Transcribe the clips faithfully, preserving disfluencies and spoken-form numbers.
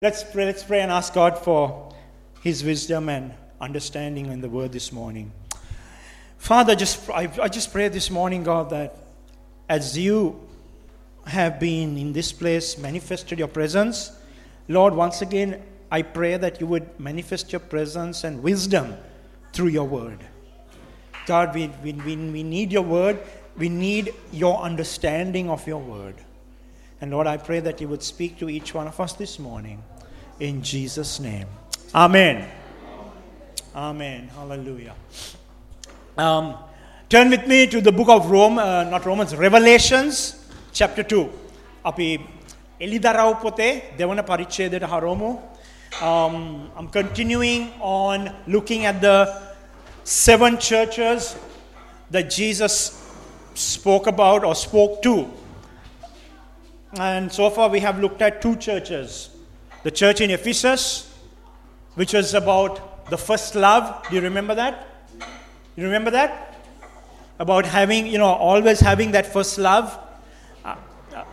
Let's pray, let's pray and ask God for His wisdom and understanding in the Word this morning. Father, just I, I just pray this morning, God, that as you have been in this place, manifested your presence, Lord, once again, I pray that you would manifest your presence and wisdom through your Word. God, we, we, we, we need your Word. We need your understanding of your Word. And Lord, I pray that you would speak to each one of us this morning. In Jesus' name. Amen. Amen. Hallelujah. Um, turn with me to the book of Rome, uh, not Romans, Revelations, chapter two. Api Elidaraw pote, dewana parichedeta haromu. Um, I'm continuing on looking at the seven churches that Jesus spoke about or spoke to. And so far we have looked at two churches. The church in Ephesus, which was about the first love. Do you remember that? You remember that? About having, you know, always having that first love. Uh, uh,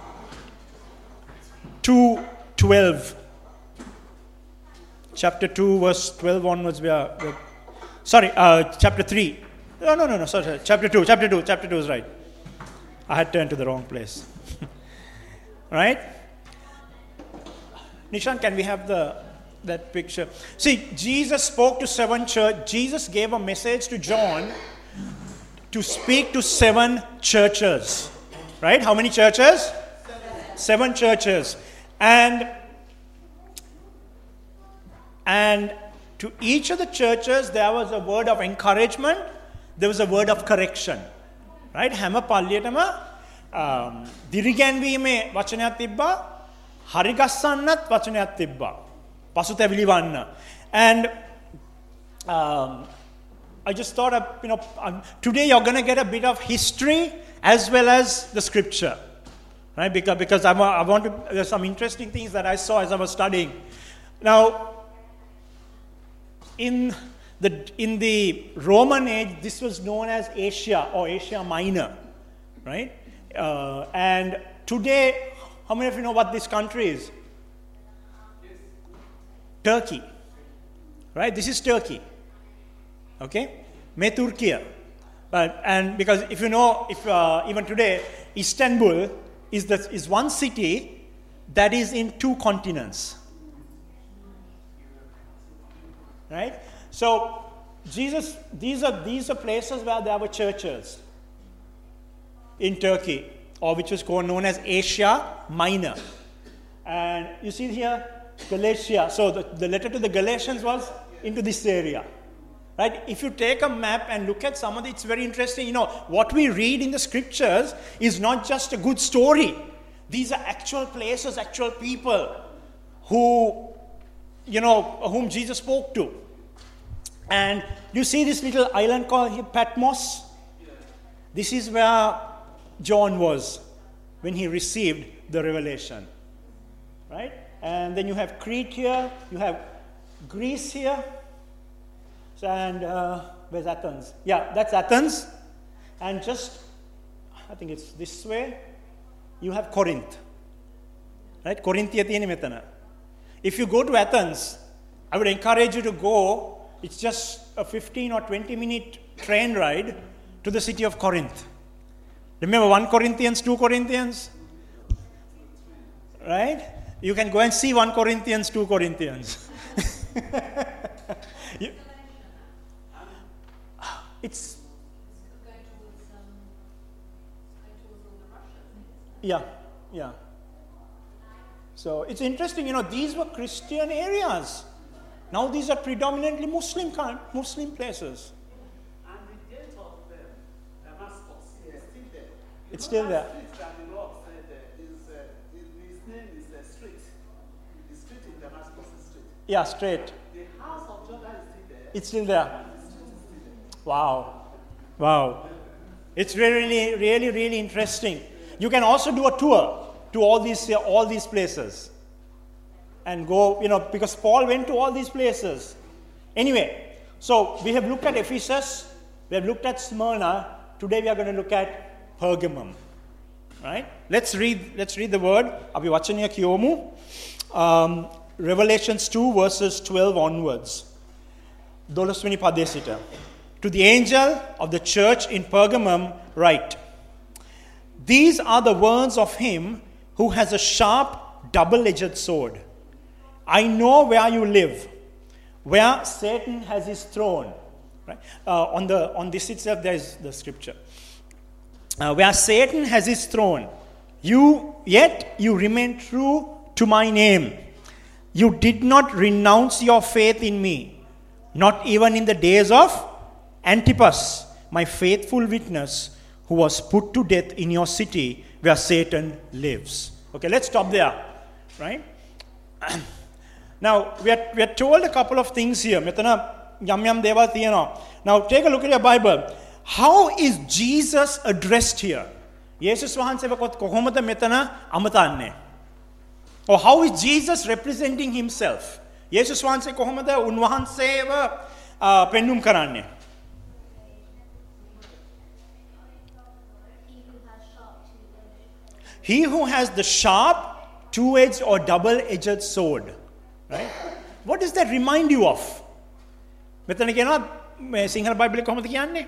two twelve. Chapter two, verse twelve onwards. We are, we are, sorry, uh, chapter three. No, no, no, no, sorry, sorry. Chapter two, chapter two, chapter two is right. I had turned to the wrong place. Right? Nishan, can we have the that picture? See, Jesus spoke to seven church. Jesus gave a message to John to speak to seven churches. Right? How many churches? Seven, seven churches. And and to each of the churches there was a word of encouragement. There was a word of correction. Right? Hama palliyatama diriganwime වචනයක් තිබ්බා. හරිගස්සන්නත් වචනයක් තිබ්බා. පසුතැවිලි වන්න. And um, I just thought, of, you know, um, today you're going to get a bit of history as well as the scripture. Right? Because, because I, I want to, there's some interesting things that I saw as I was studying. Now, in the, in the Roman age, this was known as Asia or Asia Minor. Right? Uh, and today, how many of you know what this country is? Yes. Turkey. Right? This is Turkey. Okay? Me Turkiya. But and because if you know, if uh, even today, Istanbul is the is one city that is in two continents. Right? So Jesus, these are these are places where there were churches in Turkey, or which was known as Asia Minor. And you see here, Galatia. So the, the letter to the Galatians was into this area. Right? If you take a map and look at some of it, it's very interesting. You know, what we read in the scriptures is not just a good story. These are actual places, actual people who, you know, whom Jesus spoke to. And you see this little island called Patmos? This is where John was when he received the revelation. Right? And then you have Crete here, you have Greece here, and uh, where's Athens? Yeah, that's Athens. And just, I think it's this way, you have Corinth. Right? Corinthia tiyeni metana. If you go to Athens, I would encourage you to go. It's just a fifteen or twenty minute train ride to the city of Corinth. Remember First Corinthians, Second Corinthians? Right? You can go and see First Corinthians, Second Corinthians. you, it's... Yeah, yeah. So it's interesting, you know, these were Christian areas. Now these are predominantly Muslim, Muslim places. It's still there. Yeah, straight. The house of Jordan is still there. It's still there. Wow. Wow. It's really, really, really interesting. You can also do a tour to all these, all these places. And go, you know, because Paul went to all these places. Anyway, so we have looked at Ephesus. We have looked at Smyrna. Today we are going to look at Pergamum. Right? Let's read let's read the word. Abi vachaniya kiyomu. Um Revelations two verses twelve onwards. දොළොස්වෙනි පදයේ සිට. To the angel of the church in Pergamum write, these are the words of him who has a sharp, double-edged sword. I know where you live, where Satan has his throne. Right? Uh, on, the, on this itself, there is the scripture. Uh, where Satan has his throne, you yet you remain true to my name. You did not renounce your faith in me, not even in the days of Antipas, my faithful witness, who was put to death in your city where Satan lives. Okay, let's stop there. Right? Now, we are, we are told a couple of things here. Now, take a look at your Bible. How is Jesus addressed here? Jesus කොහොමද මෙතන අමතන්නේ? Or how is Jesus representing himself? යේසුස් වහන්සේ කොහොමද උන්වහන්සේව පෙන්눔 කරන්නේ? He who has the sharp, two-edged or double-edged sword. Right? What does that remind you of? මෙතන කියනවා මේ සිංහල බයිබලෙ කොහොමද කියන්නේ?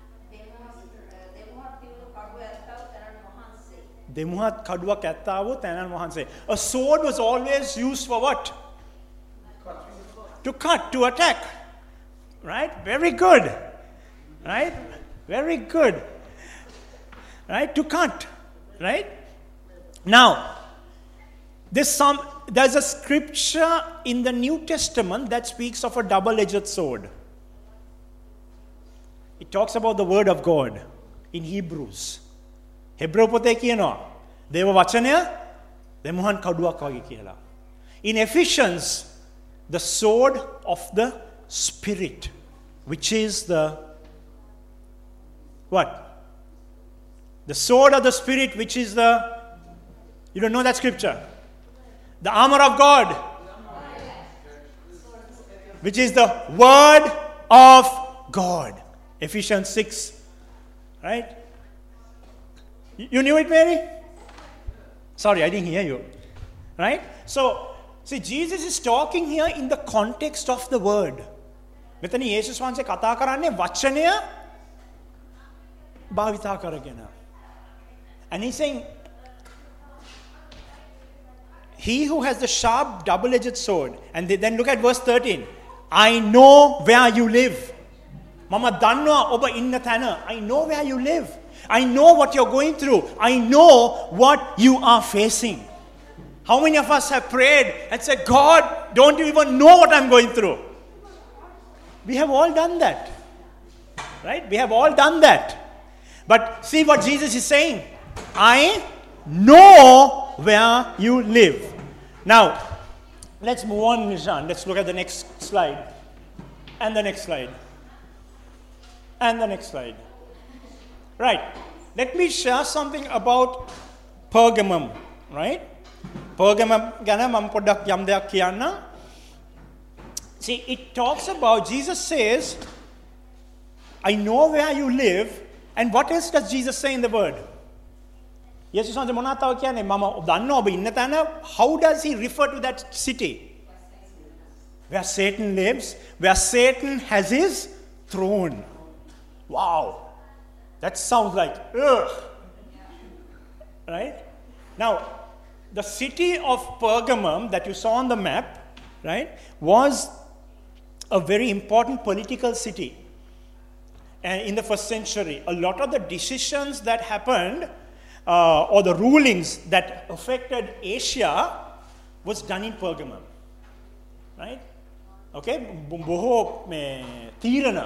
දෙමුහත් කඩුවක් ඇත්තාවෝ තැනන් වහන්සේ. A sword was always used for what? To cut, to attack. Right? Very good. Right? Very good. Right? To cut. Right? Now, there's some there's a scripture in the New Testament that speaks of a double-edged sword. It talks about the word of God in Hebrews. Hebrew පොතේ කියනවා දේව වචනය දෙමුහන් කඩුවක් වගේ කියලා. In Ephesians, the sword of the Spirit, which is the what? The sword of the Spirit, which is the, you don't know that scripture? The armor of God, which is the word of God. Ephesians six, right? You knew it, Mary? Sorry, I didn't hear you. Right? So, see, Jesus is talking here in the context of the word. මෙතන යේසුස් වහන්සේ කතා කරන්නේ වචනය භාවිතා කරගෙන. And he's saying, he who has the sharp double-edged sword. And then look at verse thirteen. I know where you live. මම දන්නවා ඔබ ඉන්න තැන. I know where you live. I know what you're going through. I know what you are facing. How many of us have prayed and said, God, don't you even know what I'm going through? We have all done that. Right? We have all done that. But see what Jesus is saying. I know where you live. Now, let's move on, Nishan. Let's look at the next slide. And the next slide. And the next slide. Right. Let me share something about Pergamum. Right? Pergamum ගැන මම පොඩ්ඩක් යම් දෙයක් කියන්න. See, it talks about, Jesus says, I know where you live. And what else does Jesus say in the word? යේසුස් වහන්සේ මොනවද තව කියන්නේ? මම දන්නවා ඔබ ඉන්න තැන. How does he refer to that city? Where Satan lives, where Satan has his throne. Wow. That sounds like, ugh. Right? Now, the city of Pergamum that you saw on the map, right, was a very important political city. And in the first century, a lot of the decisions that happened, uh, or the rulings that affected Asia, was done in Pergamum. Right? Okay? බොහෝ මේ තීරණ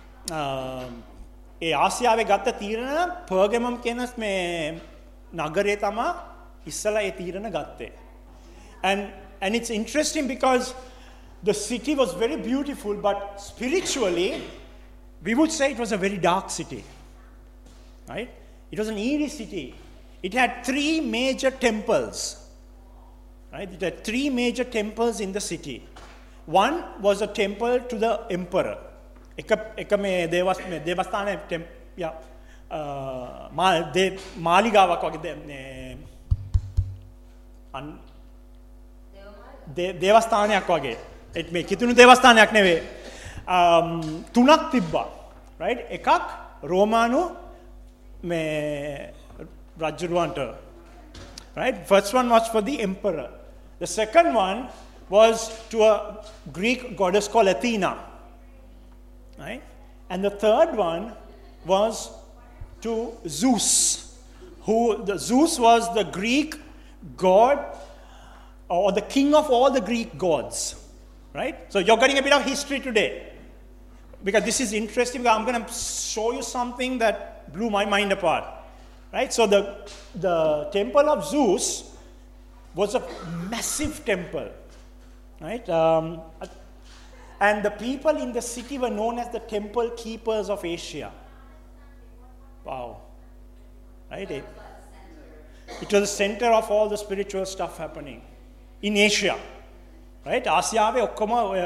ඒ ආසියාවේ ගත්ත තීරණ පර්ගමම් කියන මේ නගරේ තමයි ඉස්සලා ඒ තීරණ ගත්තේ. And and it's interesting because the city was very beautiful, but spiritually we would say it was a very dark city. Right? It was an eerie city. It had three major temples. Right? It had three major temples in the city. One was a temple to the emperor. එක එක මේ දේවස් මේ දේවස්ථානයේ ටෙම් යා මා දේ මාලිගාවක් වගේ මේ අන් දේවස්ථානයක් වගේ. ඒත් මේ කිතුණු දේවස්ථානයක් නෙවෙයි. තුනක් තිබ්බා. right? එකක් රෝමානු මේ රජුරවන්ට. right? First one was for the emperor. The second one was to a Greek goddess called Athena. Right? And the third one was to Zeus, who the Zeus was the Greek god or the king of all the Greek gods. Right? So you're getting a bit of history today. Because this is interesting, because I'm going to show you something that blew my mind apart. Right? So the, the temple of Zeus was a massive temple. Right? Um, and the people in the city were known as the temple keepers of Asia. Wow. Right? It, it was the center of all the spiritual stuff happening in Asia. Right? ආසියාවේ ඔක්කොම ඔය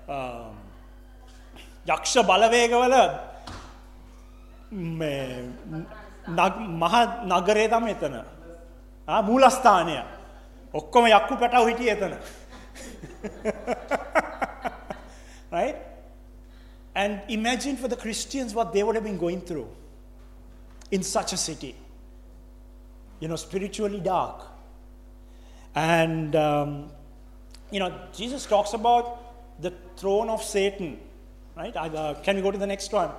යක්ෂ බලවේගවල මේ මහ නගරේ තමයි එතන. ආ මූලස්ථානය. ඔක්කොම යක්කු පැටව හිටියේ එතන. Right? And imagine for the Christians what they would have been going through in such a city. You know, spiritually dark. And, um, you know, Jesus talks about the throne of Satan. Right? Uh, can we go to the next one?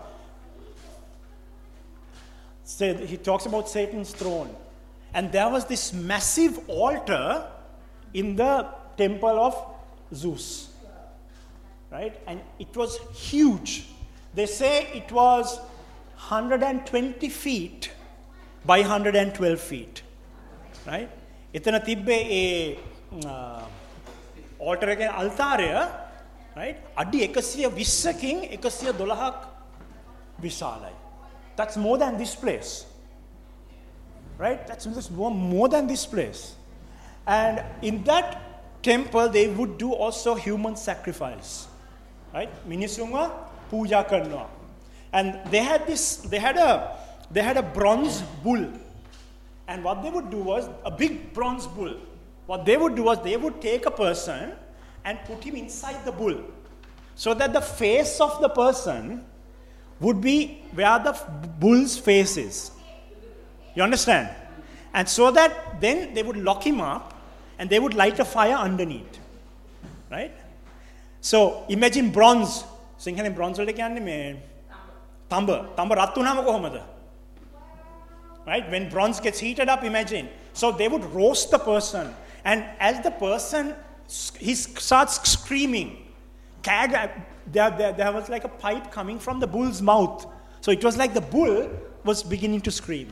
So he talks about Satan's throne. And there was this massive altar in the temple of Zeus. Right? And it was huge. They say it was one hundred twenty feet by one hundred twelve feet. Right? එතන තිබ්බේ ඒ altar එකේ අල්තාරය right? අඩි එකසිය විස්සකින් එකසිය දොළහක් විශාලයි. That's more than this place. Right? That's, that's more, more than this place. And in that temple, they would do also human sacrifice. Right? Minisunga puja karna. And they had this, they had a, they had a bronze bull. And what they would do was, a big bronze bull. What they would do was, they would take a person and put him inside the bull. So that the face of the person would be where the bull's face is. You understand? And so that then they would lock him up and they would light a fire underneath. Right? So imagine bronze. Sinhala bronze වලට කියන්නේ මේ තඹ තඹ රත් වුණාම කොහමද? Right? When bronze gets heated up, imagine. So they would roast the person, and as the person he starts screaming, there, there, there was like a pipe coming from the bull's mouth. So it was like the bull was beginning to scream.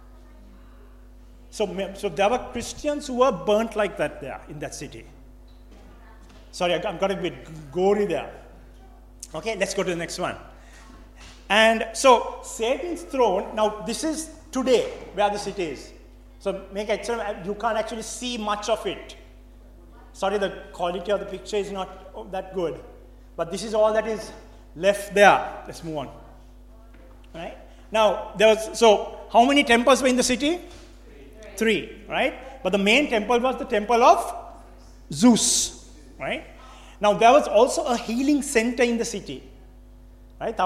So, so there were Christians who were burnt like that there in that city. Sorry, I got a bit gory there. Okay, let's go to the next one. And so Satan's throne, now this is today where the city is. So make it, you can't actually see much of it. Sorry, the quality of the picture is not that good. But this is all that is left there. Let's move on. Right? Now, there was, so how many temples were in the city? Three. Three, right? But the main temple was the temple of Zeus. Right? Now, there was also a healing center in the city. Right? It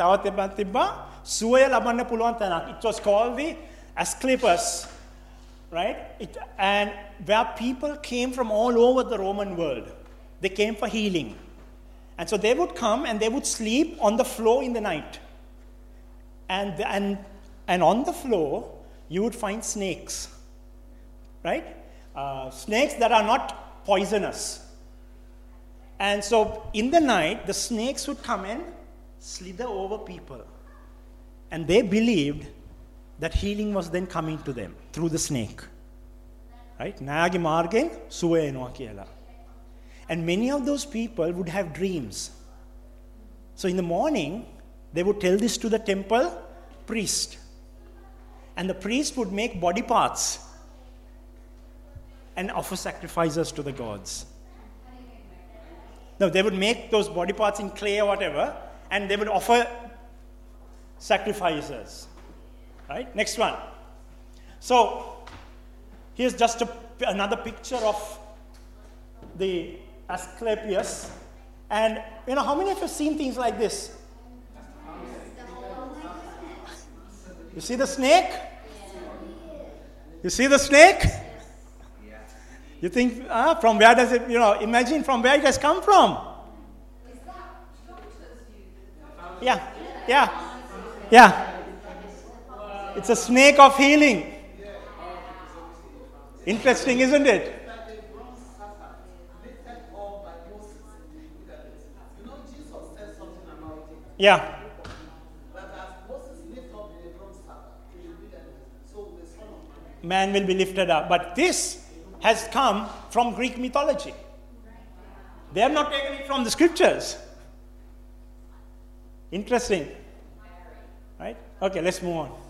was called the Asclepius. Right? It, and where people came from all over the Roman world. They came for healing. And so they would come and they would sleep on the floor in the night. And, and, and on the floor, you would find snakes. Right? Uh, snakes that are not poisonous. And so in the night, the snakes would come and slither over people. And they believed that healing was then coming to them through the snake. Right? Nayage margen suwe enawa kiyala. And many of those people would have dreams. So in the morning, they would tell this to the temple priest. And the priest would make body parts and offer sacrifices to the gods. Now, they would make those body parts in clay or whatever, and they would offer sacrifices. Right? Next one. So, here's just a, another picture of the Asclepius. And, you know, how many of you have seen things like this? You see the snake? You see the snake? You think, ah, from where does it, you know, imagine from where it has come from. Yeah, yeah, yeah. It's a snake of healing. Interesting, isn't it? Yeah. Man will be lifted up. But this has come from Greek mythology. They have not taken it from the scriptures. Interesting. Right? Okay, let's move on.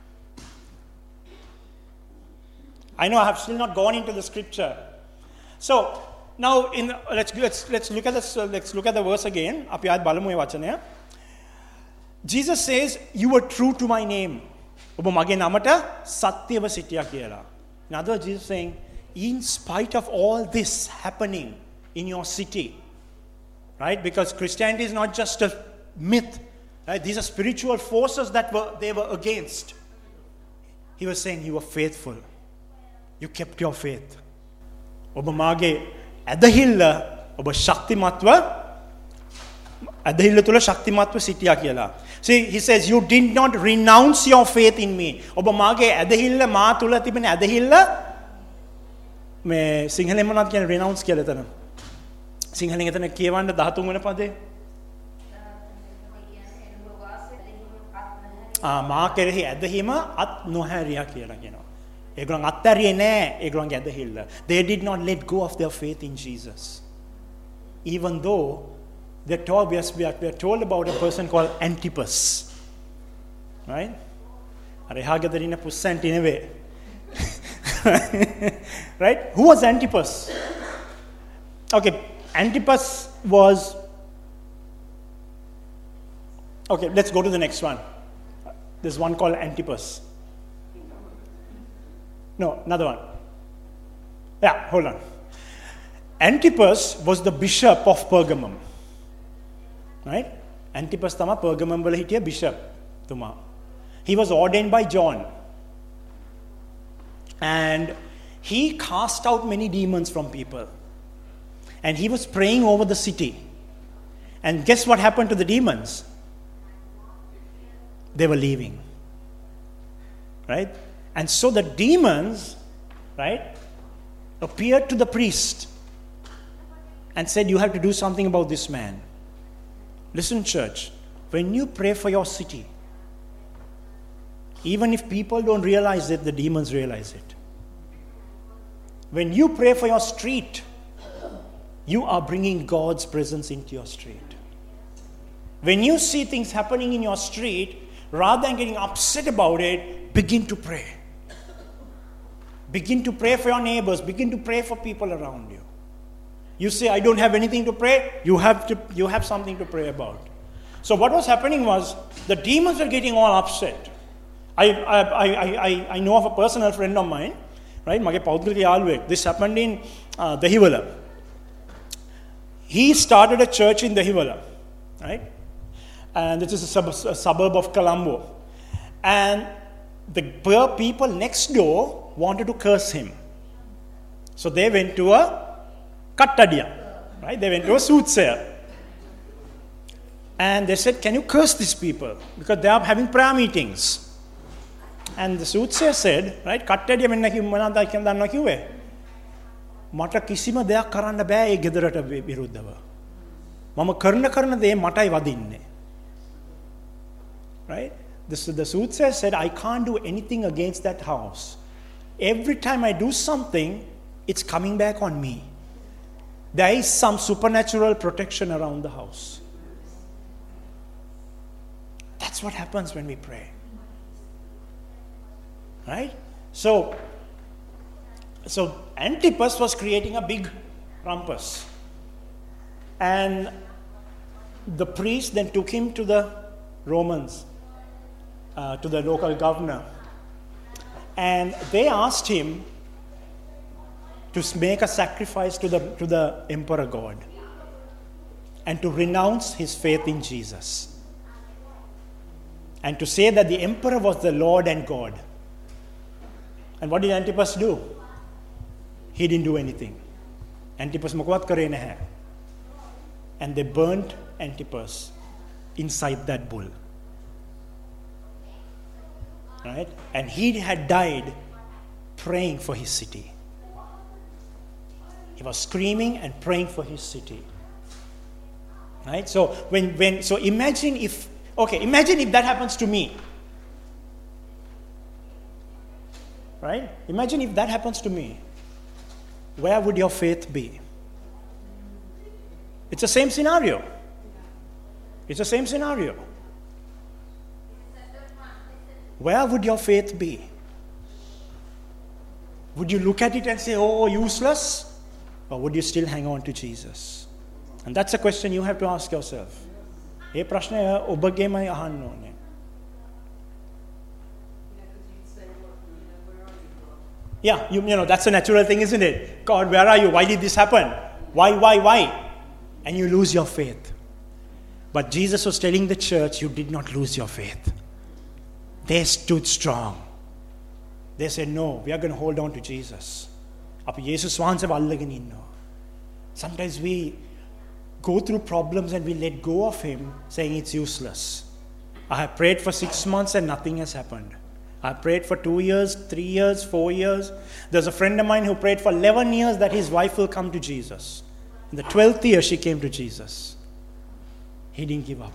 I know I have still not gone into the scripture. So now in let's let's let's look at this let's look at the verse again. අපි ආයෙත් බලමු මේ වචනය. Jesus says, "You were true to my name." ඔබ මගේ නමට සත්‍යව සිටියා කියලා. In other words, Jesus is saying, in spite of all this happening in your city, right? Because Christianity is not just a myth, right? These are spiritual forces that were they were against. He was saying, you were faithful. You kept your faith. ඔබ මාගේ ඇදහිල්ල ඔබ ශක්තිමත්ව ඇදහිල්ල තුල ශක්තිමත්ව සිටියා කියලා. See, he says, you did not renounce your faith in me. ඔබ මාගේ ඇදහිල්ල මා තුල තිබෙන ඇදහිල්ල මේ සිංහලෙන් මොනවද කියන්නේ renounce කියලා එතන. සිංහලෙන් එතන කියවන්න දහතුන් වෙනි පදේ. ආ මා කෙරෙහි ඇදහිම අත් නොහැරියා කියලා කියනවා. ඒගොල්ලන් අත්හැරියේ නැහැ ඒගොල්ලන්ගේ ඇදහිල්ල. They did not let go of their faith in Jesus. Even though they're told, we are, we are told about a person called Antipas. Right? Arehagadarina pusant in a way. Right? Who was Antipas? Okay, Antipas was... Okay, let's go to the next one. There's one called Antipas. No, another one. Yeah, hold on. Antipas was the bishop of Pergamum. Right? Antipas tama Pergamum wala hitiya bishop tuma. He was ordained by John. And he cast out many demons from people. And he was praying over the city. And guess what happened to the demons? They were leaving. Right? And so the demons, right, appeared to the priest and said, you have to do something about this man. Listen, church, when you pray for your city, even if people don't realize it, the demons realize it. When you pray for your street, you are bringing God's presence into your street. When you see things happening in your street, rather than getting upset about it, begin to pray. Begin to pray for your neighbors. Begin to pray for people around you. You say, I don't have anything to pray. You have to. You have something to pray about. So what was happening was the demons were getting all upset. I I I I, I know of a personal friend of mine, right? Mage paudgalike යාළුවෙක්. This happened in uh, Dehiwala. He started a church in Dehiwala, right? And this is a, sub- a suburb of Colombo. And the poor people next door wanted to curse him. So they went to a kattadiya, right? They went to a soothsayer. And they said, can you curse these people? Because they are having prayer meetings. And the soothsayer said, right, kattadiya menna ki manada කියන දන්නවා කිව්වේ. මට කිසිම දෙයක් කරන්න බෑ ඒ ගෙදරට විරුද්ධව. මම කරන කරන දේ මටයි වදින්නේ. Right? The, the soothsayer said, I can't do anything against that house. Every time I do something, it's coming back on me. There is some supernatural protection around the house. That's what happens when we pray. Right? So, so Antipas was creating a big rumpus. And the priest then took him to the Romans, uh, to the local governor. And they asked him to make a sacrifice to the, to the emperor god and to renounce his faith in Jesus and to say that the emperor was the Lord and God. And what did Antipas do? He didn't do anything. Antipas මොකවත් කරේ නැහැ. And they burnt Antipas inside that bull. Right? And he had died praying for his city. He was screaming and praying for his city. Right? So when when so imagine if okay, imagine if that happens to me. Right? Imagine if that happens to me. Where would your faith be? It's the same scenario. It's the same scenario. Where would your faith be? Would you look at it and say, oh, useless? Or would you still hang on to Jesus? And that's a question you have to ask yourself. ඒ ප්‍රශ්නය ඔබගේමයි අහන්න ඕනේ. Yeah, you, you know, that's a natural thing, isn't it? God, where are you? Why did this happen? Why, why, why? And you lose your faith. But Jesus was telling the church, you did not lose your faith. They stood strong. They said, no, we are going to hold on to Jesus. Sometimes we go through problems and we let go of him, saying it's useless. I have prayed for six months and nothing has happened. I prayed for two years, three years, four years. There's a friend of mine who prayed for eleven years that his wife will come to Jesus. In the twelfth year, she came to Jesus. He didn't give up.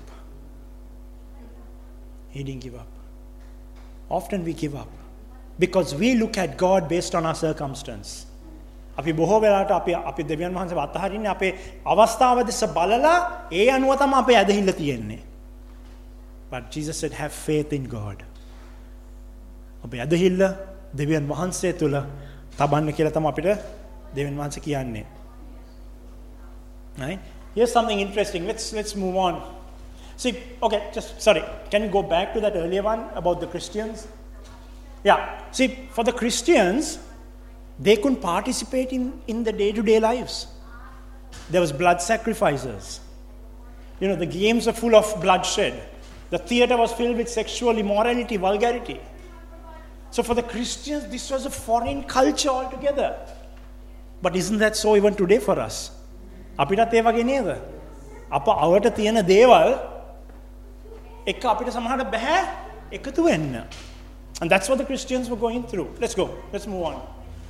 He didn't give up. Often we give up because we look at God based on our circumstance. අපි බොහෝ වෙලාවට අපි අපි දෙවියන් වහන්සේව අතහරින්නේ අපේ අවස්ථාව දෙස බලලා ඒ අනුව තමයි අපේ ඇදහිල්ල තියෙන්නේ. But Jesus said, have faith in God. ඔබේ ඇදහිල්ල දෙවියන් වහන්සේ තුල තබන්න කියලා තමයි අපිට දෙවියන් වහන්සේ කියන්නේ. Right? Here's something interesting. Let's let's move on. See, okay, just sorry. Can you go back to that earlier one about the Christians? Yeah. See, for the Christians, they couldn't participate in, in the day-to-day lives. There was blood sacrifices. You know, the games are full of bloodshed. The theater was filled with sexual immorality, vulgarity. So for the Christians, this was a foreign culture altogether. But isn't that so even today for us? අපිටත් ඒ වගේ නේද? අප අවට තියෙන දේවල් එක අපිට සමහරට බෑ එකතු වෙන්න. And that's what the Christians were going through. Let's go. Let's move on.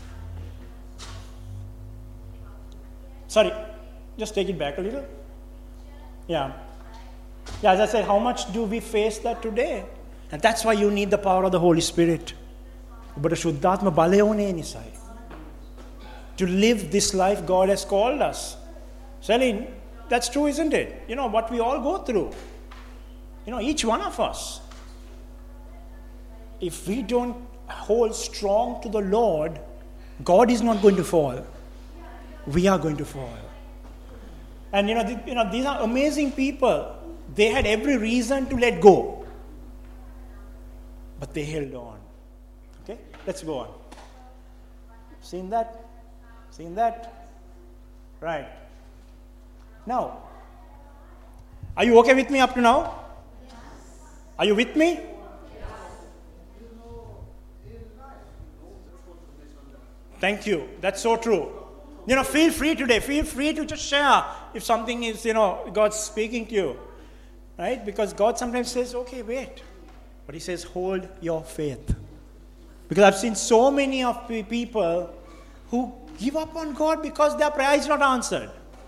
Sorry, just take it back a little. Yeah. Yeah, as I said, how much do we face that today? And that's why you need the power of the Holy Spirit. But සුද්ධාත්ම බලය ඕනේ නිසායි. To live this life God has called us. Celine, that's true, isn't it? You know, what we all go through. You know, each one of us. If we don't hold strong to the Lord, God is not going to fall. We are going to fall. And you know, th- you know, these are amazing people. They had every reason to let go. But they held on. Okay? Let's go on. Seen that? Seen that? Right. Now, are you okay with me up to now? Yes. Are you with me? Yes. Thank you. That's so true. You know, feel free today. Feel free to just share if something is, you know, God's speaking to you. Right? Because God sometimes says, okay, wait. But he says, hold your faith. Because I've seen so many of people who give up on God because their prayer is not answered.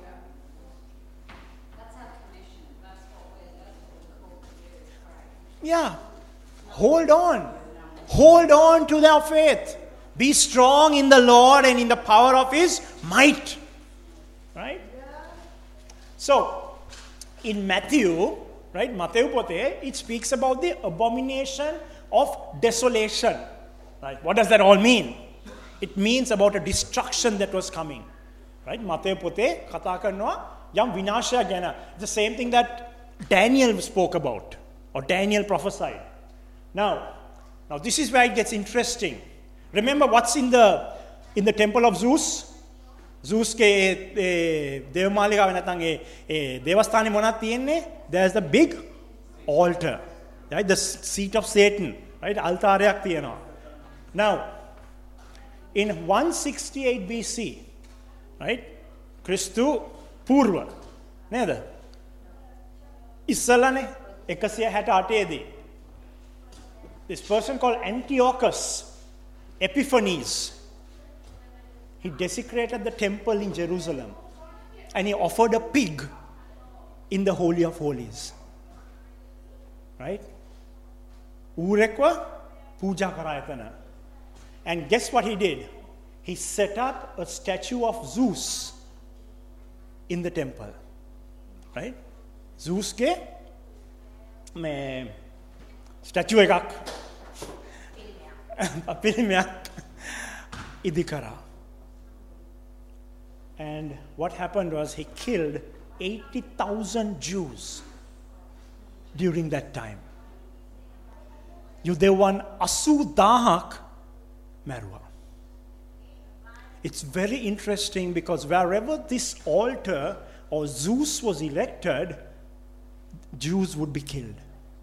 Yeah. Hold on. Hold on to their faith. Be strong in the Lord and in the power of his might. Right? So, in Matthew, right, Matthew Pote, it speaks about the abomination of desolation. Right? What does that all mean? It means about a destruction that was coming. Right? Matthew Pote, කතා කරනවා යම් විනාශයක් ගැන. The same thing that Daniel spoke about. Or Daniel prophesied. Now, now this is where it gets interesting. Remember what's in the in the temple of Zeus? Zeusගේ ඒ දේවමාලිගාව නැත්නම් ඒ ඒ දේවස්ථානේ මොනවද තියෙන්නේ? There's the big altar. Right? The seat of Satan. Right? අල්තාරයක් තියෙනවා. Now, in one sixty-eight B C, right? ක්‍රිස්තු පූර්ව නේද? ඉස්සලනේ one sixty-eight දී. This person called Antiochus Epiphanes, he desecrated the temple in Jerusalem and he offered a pig in the Holy of Holies. Right? Urekwa puja karayatana. And guess what he did? He set up a statue of Zeus in the temple. Right? Zeus ke me statue එකක් පිළිමයක් ඉදිකරා. And what happened was he killed eighty thousand Jews during that time. යුදෙවන් අසූ දාහක් මැරුවා. It's very interesting because wherever this altar or Zeus was erected, Jews would be killed.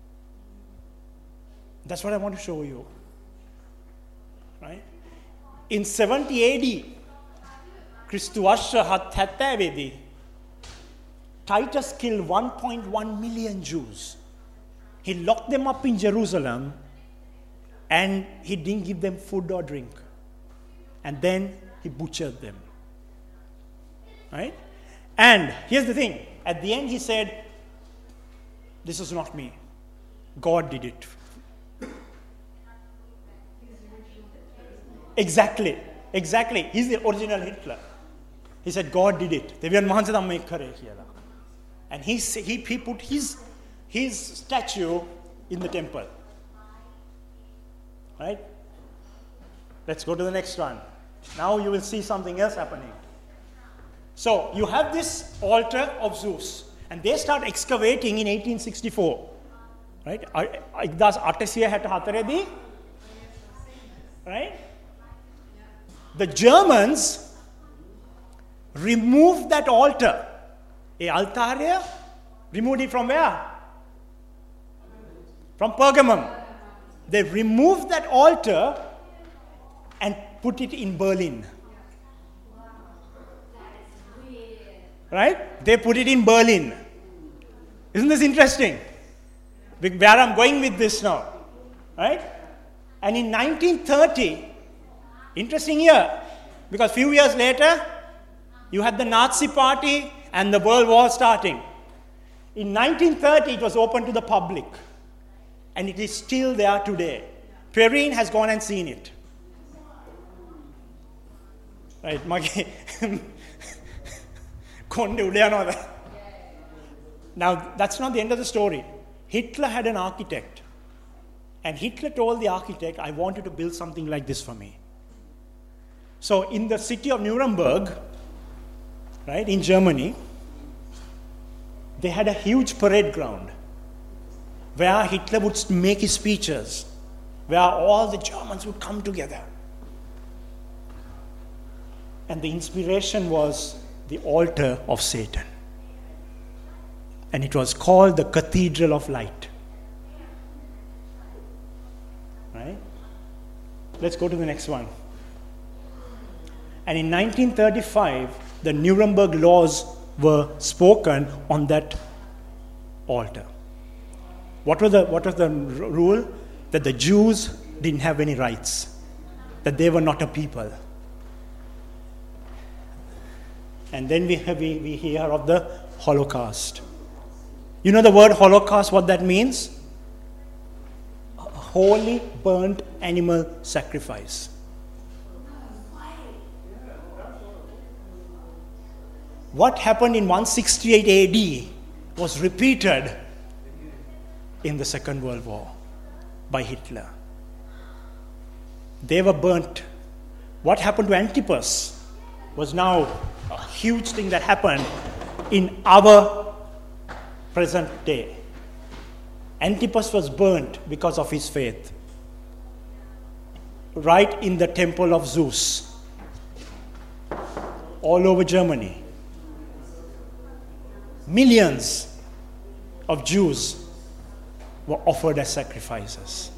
That's what I want to show you. Right? In seventy A D, ක්‍රිස්තු වර්ෂ හැත්තෑවේ දී, Titus killed one point one million Jews. He locked them up in Jerusalem and he didn't give them food or drink. And then he butchered them. Right? And here's the thing. At the end he said, this is not me. God did it. Exactly. Exactly. He's the original Hitler. He said, God did it. දෙවියන් වහන්සේ තමයි මේක කරේ කියලා. And he, he, he put his, his statue in the temple. Right? Let's go to the next one. Now you will see something else happening. So you have this altar of Zeus. And they start excavating in eighteen sixty-four. Right? eighteen sixty-four දී. Right? The Germans removed that altar. A altaria removed it from where? From Pergamum. They removed that altar and put it in Berlin. Right? They put it in Berlin. Isn't this interesting? Where I'm going with this now. Right? And in nineteen thirty, interesting year, because few years later, you had the Nazi party and the World War starting. In nineteen thirty, it was open to the public. And it is still there today. Perrine has gone and seen it. Right, Magi. Now, that's not the end of the story. Hitler had an architect. And Hitler told the architect, I want you to build something like this for me. So in the city of Nuremberg, right, in Germany, they had a huge parade ground where Hitler would make his speeches, where all the Germans would come together. And the inspiration was the altar of Satan. And it was called the Cathedral of Light. Right? Let's go to the next one. And in nineteen thirty-five, the Nuremberg laws were spoken on that altar. What was the, what was the r- rule? That the Jews didn't have any rights. That they were not a people. And then we, have, we, we hear of the Holocaust. You know the word Holocaust, what that means? A holy burnt animal sacrifice. What happened in one sixty-eight A D was repeated in the Second World War by Hitler. They were burnt. What happened to Antipas was now a huge thing that happened in our present day. Antipas was burnt because of his faith, right in the temple of Zeus. all over Germany. Millions of Jews were offered as sacrifices.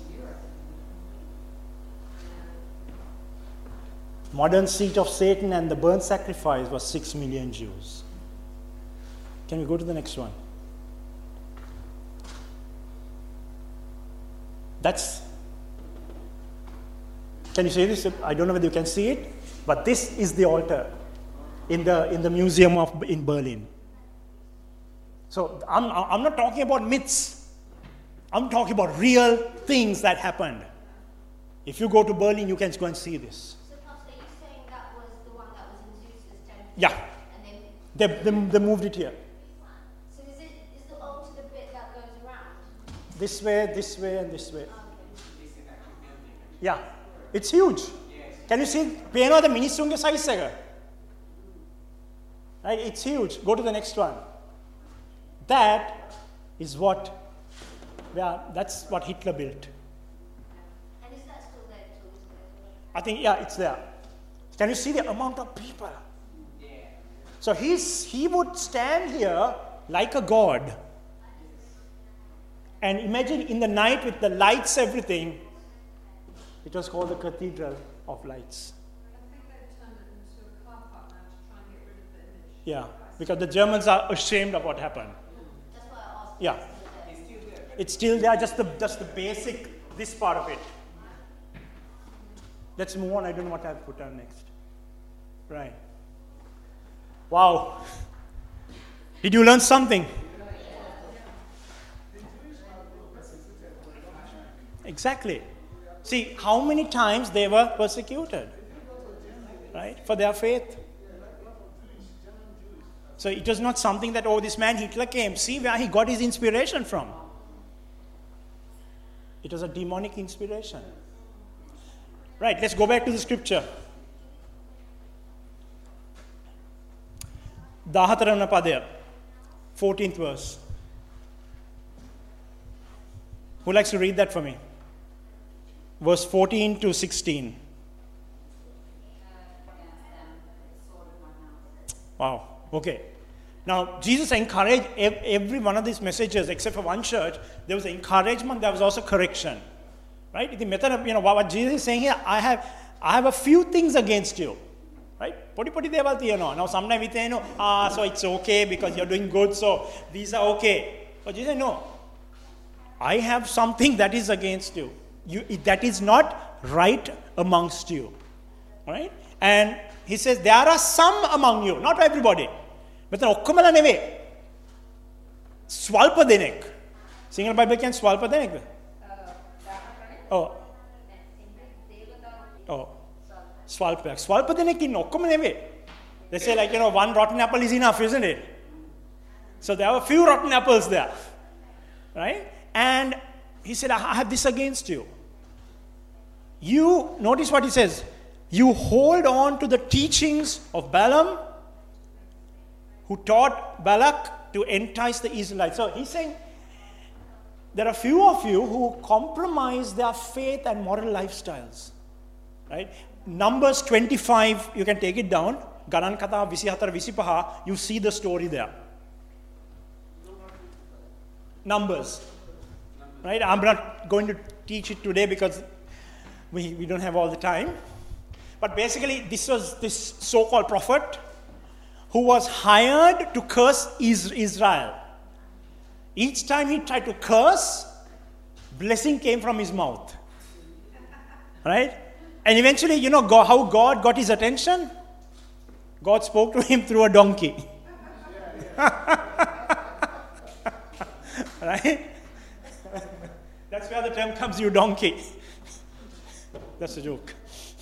Modern seat of Satan and the burnt sacrifice was six million Jews. Can we go to the next one? That's, can you see this? I don't know whether you can see it, but this is the altar in the in the museum of in Berlin. So I'm I'm not talking about myths. I'm talking about real things that happened. If you go to Berlin, you can go and see this. So, Pastor, you're saying that was the one that was in Zeus's temple? Yeah. And then They, they, they moved it here. So is it is the altar the bit that goes around? This way, this way, and this way. Okay. Yeah. It's huge. Can you see? Pena the මිනිස්සුන්ගේ size එක. Right? It's huge. Go to the next one. That is what, yeah, that's what Hitler built. And is that still there till today? I think, yeah, it's there. Can you see the amount of people? So he's, he would stand here like a god. And imagine in the night with the lights, everything, it was called the Cathedral of Lights. I think they've turned it into a car park now to try and get rid of the image. Yeah, because the Germans are ashamed of what happened. That's why I asked. Yeah. Is it still there? It's still there, just the, just the basic, this part of it. Let's move on. I don't know what I'll put on next. Right. Wow. Did you learn something? Exactly. See, how many times they were persecuted, right, for their faith. So it was not something that, oh, this man Hitler came. See where he got his inspiration from. It was a demonic inspiration. Right, let's go back to the scripture. දාහතරවන පදය, fourteenth verse. Who likes to read that for me? Verse fourteen to sixteen. Wow, okay. Now, Jesus encouraged every one of these messages, except for one church. There was encouragement, there was also correction. Right? The method of, you know, what Jesus is saying here, I have, I have a few things against you. Right? Podi podi දේවල් තියෙනවා. Now, sometimes we say, no, ah, so it's okay because you're doing good, so these are okay. But Jesus said, no, I have something that is against you. You, that is not right amongst you. Right? And he says, there are some among you, not everybody. මෙතන ඔක්කොමලා නෙවෙයි. ස්වල්ප දෙනෙක්. Sinhala Bible කියන්නේ ස්වල්ප දෙනෙක්ද? ඔව්. ඔව්. ස්වල්පයක්. ස්වල්ප දෙනෙක් ඉන්න ඔක්කොම නෙවෙයි. They say like, you know, one rotten apple is enough, isn't it? So there are a few rotten apples there. Right? And he said, I have this against you. You, notice what he says. You hold on to the teachings of Balaam, who taught Balak to entice the Israelites. So he's saying, there are few of you who compromise their faith and moral lifestyles. Right? Numbers twenty-five, you can take it down. Ganan Kata twenty-four twenty-five, you see the story there. Numbers. Right? I'm not going to teach it today because we, we don't have all the time. But basically, this was this so-called prophet who was hired to curse Israel. Each time he tried to curse, blessing came from his mouth. Right? And eventually, you know God, how God got his attention? God spoke to him through a donkey. Right? That's where the term comes, you donkey. That's a joke.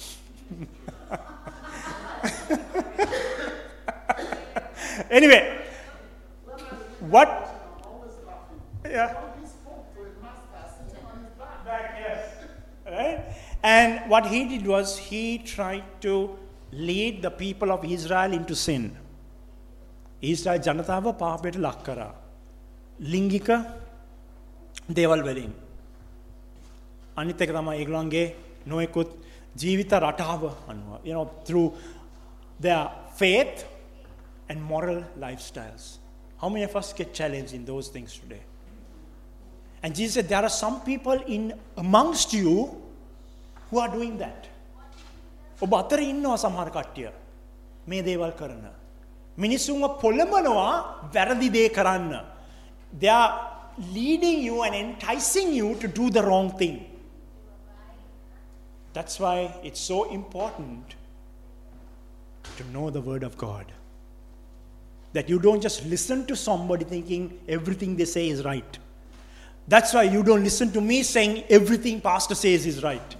Anyway, what? Yeah. Back, yes. Right? And what he did was he tried to lead the people of Israel into sin. Israel ජනතාව පාපයට ලක් කරා. ලිංගික දේවල් වලින්. අනිත් එක තමයි ඒගොල්ලන්ගේ නොයෙකුත් ජීවිත රටාව අනුව, you know, through their faith and moral lifestyles. How many of us get challenged in those things today? And Jesus said, there are some people in amongst you who are doing that. ඔබ අතර ඉන්නවා සමහර කට්ටිය මේ දේවල් කරන. මිනිසුන්ව පොළඹනවා වැරදි දේ කරන්න. They are leading you and enticing you to do the wrong thing. That's why it's so important to know the Word of God. That you don't just listen to somebody thinking everything they say is right. That's why you don't listen to me saying everything pastor says is right.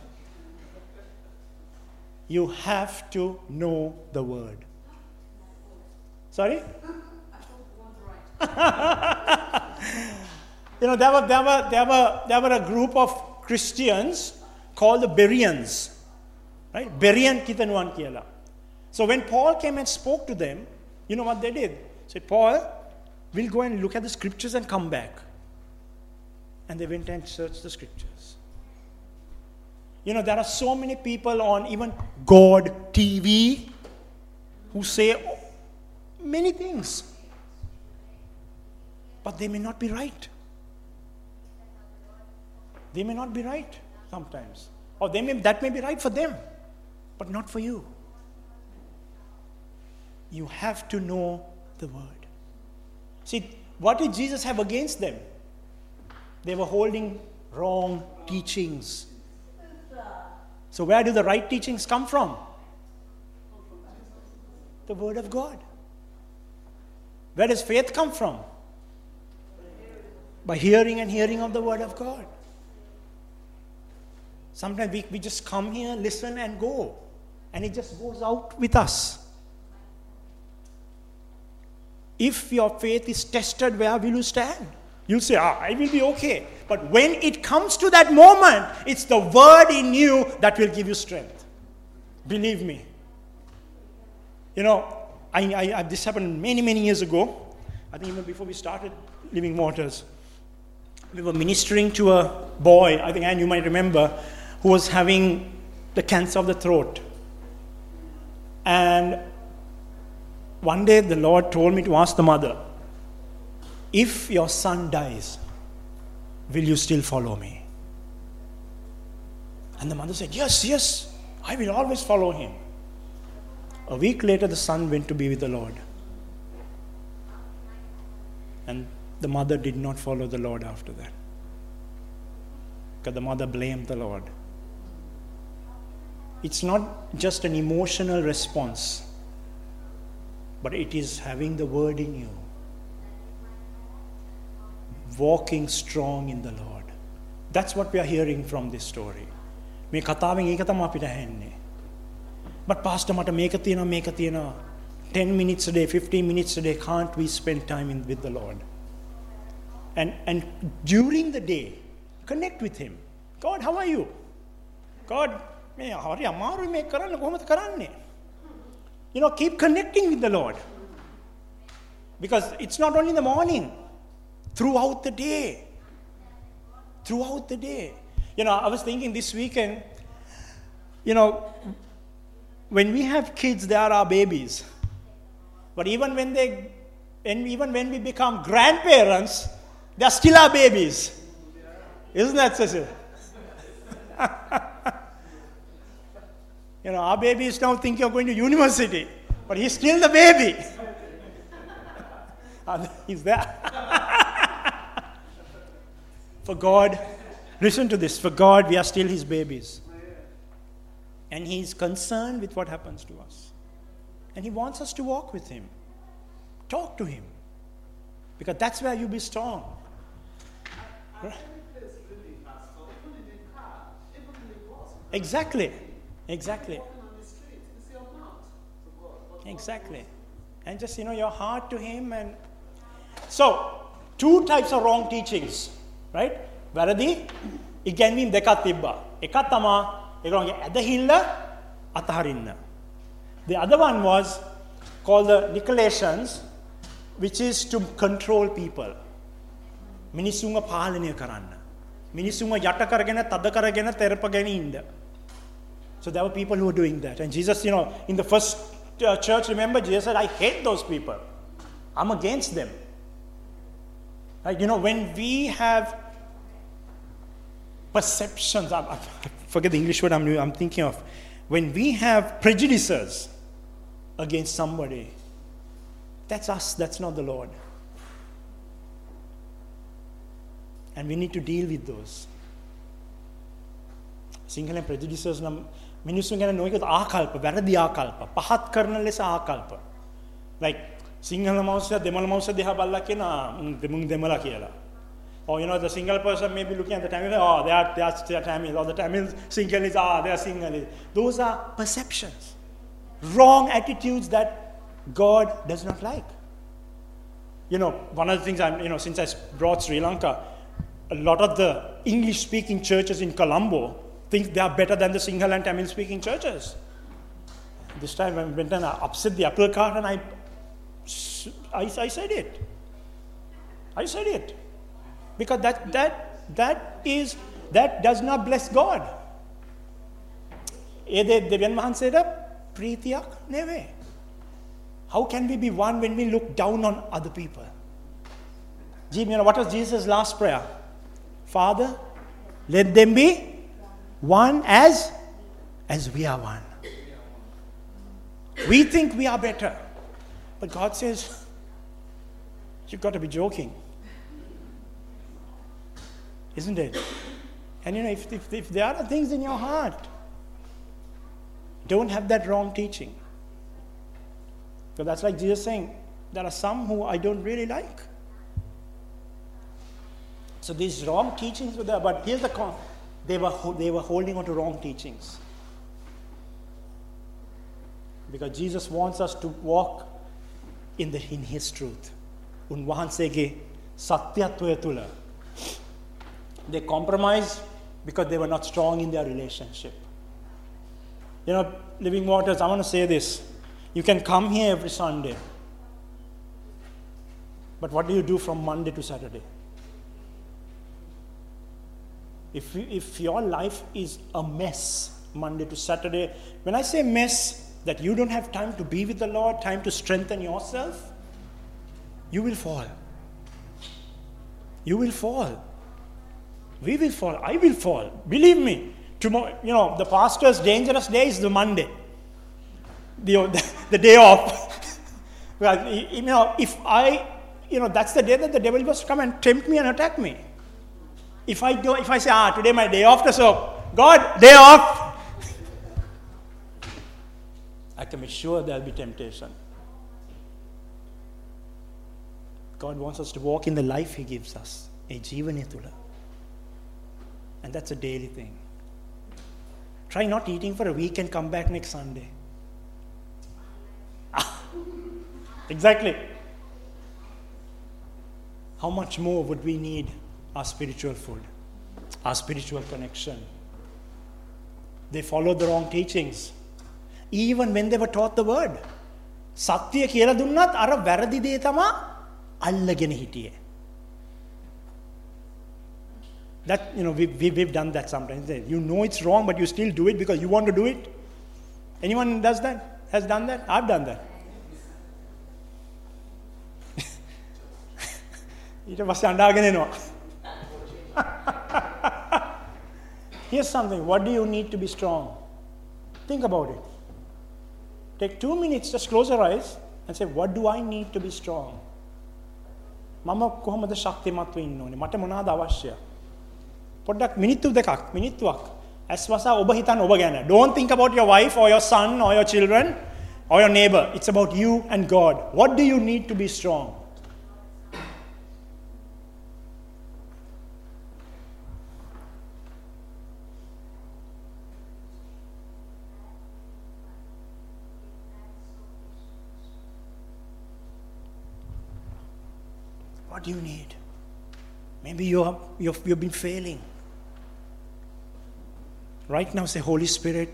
You have to know the Word. Sorry? You know, there were, there, were, there, were, there were a group of Christians called the Bereans. Right? Berean Kitanuan Kiela. So when Paul came and spoke to them, you know what they did? They said, Paul, we'll go and look at the scriptures and come back. And they went and searched the scriptures. You know, there are so many people on even God T V who say many things. But they may not be right. They may not be right sometimes. Or they may, that may be right for them, but not for you. You have to know the Word. See, what did Jesus have against them? They were holding wrong teachings. So where do the right teachings come from? The Word of God. Where does faith come from? By hearing and hearing of the Word of God. Sometimes we, we just come here, listen and go. And it just goes out with us. If your faith is tested, where will you stand? You'll say, ah, I will be okay. But when it comes to that moment, it's the Word in you that will give you strength. Believe me. You know, I, I, I, this happened many, many years ago. I think even before we started Living Waters. We were ministering to a boy, I think, Anne, you might remember, who was having the cancer of the throat. And one day the Lord told me to ask the mother, if your son dies, will you still follow me? And the mother said, yes, yes, I will always follow him. A week later, the son went to be with the Lord. And the mother did not follow the Lord after that. Because the mother blamed the Lord. It's not just an emotional response, but it is having the Word in you. Walking strong in the Lord. That's what we are hearing from this story. මේ කතාවෙන් ඒක තමයි අපිට ඇහෙන්නේ. But pastor මට මේක තියෙනවා මේක තියෙනවා ten minutes a day, fifteen minutes a day, can't we spend time in, with the Lord? And and during the day, connect with him. God, how are you? God, මේ හරි අමාරුයි මේ කරන්න කොහොමද කරන්නේ? You know, keep connecting with the Lord. Because it's not only in the morning, throughout the day. Throughout the day. You know, I was thinking this weekend, you know, when we have kids, they are our babies. But even when they, and even when we become grandparents, they are still our babies. Isn't that so? You know, our baby is now thinking of going to university, but he's still the baby. He's there. For God, listen to this. For God, we are still his babies. And he's concerned with what happens to us. And he wants us to walk with him. Talk to him. Because that's where you'll be strong. Exactly. Exactly. Exactly. And just, you know, your heart to him. And so, two types of wrong teachings. Right? Varadi, ඉගැන්වීම් දෙකක් තිබ්බා. එකක් තමා ඒගොල්ලන්ගේ ඇදහිල්ල අතහරින්න. The other one was called the Nicolaitans, which is to control people. මිනිස්සුන්ව පාලනය කරන්න. මිනිස්සුන්ව යට කරගෙන තද කරගෙන තෙරපගෙන ඉන්න. So there were people who were doing that. And Jesus, you know, in the first uh, church, remember Jesus said, I hate those people. I'm against them. Right? You know, when we have perceptions, I, I forget the English word I'm, I'm thinking of. When we have prejudices against somebody, that's us, that's not the Lord. And we need to deal with those. Sinhala prejudices නම් මිනිස්සුන් ගැන නොයෙකුත් ආකල්ප, වැරදි ආකල්ප, පහත් කරන ලෙස ආකල්ප. Like සිංහල මනුස්සයා දෙමළ මනුස්සයා දිහා බලලා කියන දෙමුන් දෙමළ කියලා. Or you know, the single person may be looking at the Tamil, oh, they are, they are, they are Tamil, or the Tamil Sinhalese, ah, they are Sinhalese. Those are perceptions, wrong attitudes that God does not like. You know, one of the things I'm, you know, since I brought Sri Lanka, a lot of the English-speaking churches in Colombo think they are better than the Sinhala and Tamil-speaking churches. This time I went and I upset the apple cart and I, I, I said it. I said it. Because that, that, that is, that does not bless God. How can we be one when we look down on other people? You know, what was Jesus' last prayer? Father, let them be one as, as we are one. We think we are better. But God says, you've got to be joking. Isn't it? And you know, if, if, if there are things in your heart, don't have that wrong teaching. So that's like Jesus saying, there are some who I don't really like. So these wrong teachings were there, but here's the con. They were, they were holding on to wrong teachings. Because Jesus wants us to walk in, the, in His truth. Unwahansege satyatwaya thula. They compromised because they were not strong in their relationship. You know, Living Waters, I want to say this. You can come here every Sunday. But what do you do from Monday to Saturday? If, you, if your life is a mess, Monday to Saturday, when I say mess, that you don't have time to be with the Lord, time to strengthen yourself, you will fall. You will fall. We will fall. I will fall. Believe me. Tomorrow, you know, the pastor's dangerous day is the Monday. The, the, the day off. Well, you know, if I, you know, that's the day that the devil was to come and tempt me and attack me. If I do, if I say, ah, today my day off, so God, day off, I can be sure there'll be temptation. God wants us to walk in the life He gives us. A jivanetula. And that's a daily thing. Try not eating for a week and come back next Sunday. Ah, exactly. How much more would we need our spiritual food, our spiritual connection? They followed the wrong teachings. Even when they were taught the word. Satya කියලා දුන්නත් අර වැරදි දේ තමයි අල්ලගෙන හිටියේ. That, you know, we, we, we've done that sometimes. You know it's wrong, but you still do it because you want to do it. Anyone does that? Has done that? I've done that. Here's something. What do you need to be strong? Think about it. Take two minutes, just close your eyes and say, what do I need to be strong? Mama කොහොමද ශක්තිමත් වෙන්න ඕනේ? මට මොනවාද අවශ්‍ය? පොඩ්ඩක් මිනිත්තු දෙකක් මිනිත්තුවක් ඇස් වසා ඔබ හිතන්න ඔබ ගැන. Don't think about your wife or your son or your children or your neighbor. It's about you and God. What do you need to be strong? What do you need? Maybe you have, you've, you've been failing. Right now say, Holy Spirit,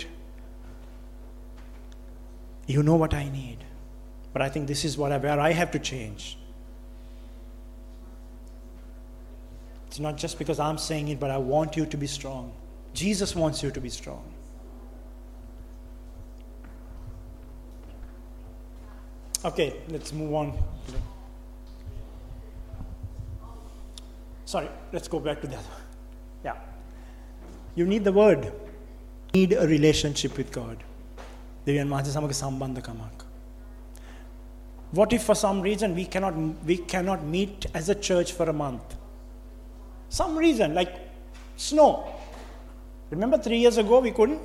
you know what I need. But I think this is what I, where I have to change. It's not just because I'm saying it, but I want you to be strong. Jesus wants you to be strong. Okay, let's move on. Sorry, let's go back to that. Yeah. You need the word. You need a relationship with God. දෙවියන් වහන්සේ සමග සම්බන්ධකමක්. What if for some reason we cannot we cannot meet as a church for a month? Some reason, like snow. Remember three years ago we couldn't?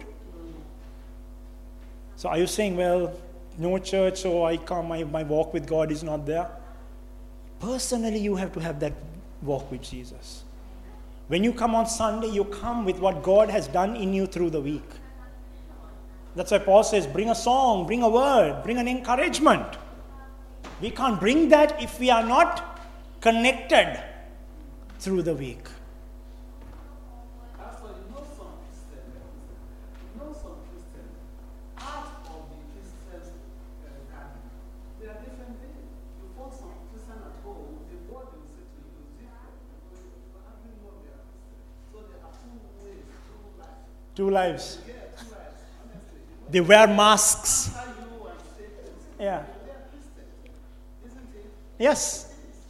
So are you saying, well, no church, so I come, my, my walk with God is not there? Personally, you have to have that walk with Jesus. When you come on Sunday, you come with what God has done in you through the week. That's why Paul says, bring a song, bring a word, bring an encouragement. We can't bring that if we are not connected through the week. That's why you know some Christians, you know some Christians, part of the Christians uh, gathering, they are different things. You find some Christian at home, the word they will say to you is different. Because you hardly know they are Christian. So there are two ways, two lives. Two lives. Yeah, two lives. Honestly. They wear masks. How you and say things. Yeah. They are Christian. Isn't it? Yes.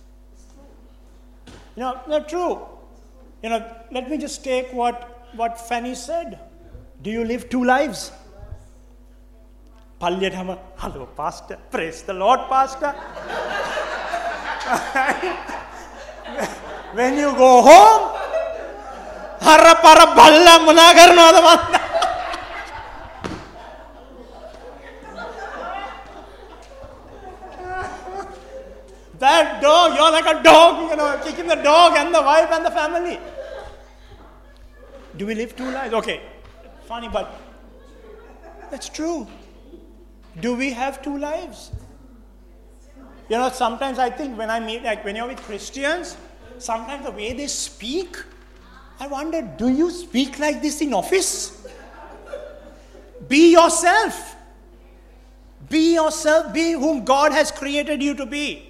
You know, not true. You know, let me just take what, what Fanny said. Do you live two lives? Hello, Pastor. Praise the Lord, Pastor. When you go home, harra para balla muna karnawada. That dog, you're like a dog, you know, kicking the dog and the wife and the family. Do we live two lives? Okay, funny, but that's true. Do we have two lives? You know, sometimes I think when I meet, like when you're with Christians, sometimes the way they speak, I wonder, do you speak like this in office? Be yourself. Be yourself. Be whom God has created you to be.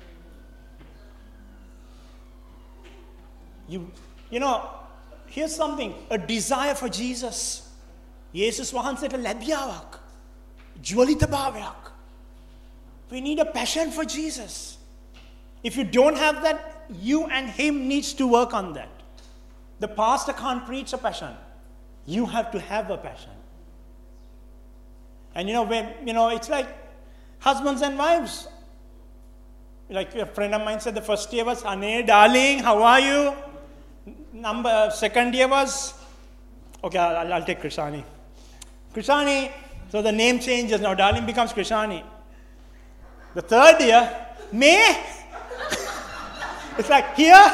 You, you know, here's something, a desire for Jesus. Jesus වහන්සේට ලැබියාවක්. ජ්වලිතභාවයක්. We need a passion for Jesus. If you don't have that, you and him needs to work on that. The pastor can't preach a passion. You have to have a passion. And you know, when, you know, it's like husbands and wives. Like a friend of mine said, the first year was, Ane, darling, how are you? Number second year was, okay, I'll, I'll take Krishani. Krishani, so the name changes now. Darling becomes Krishani. The third year, May. It's like here.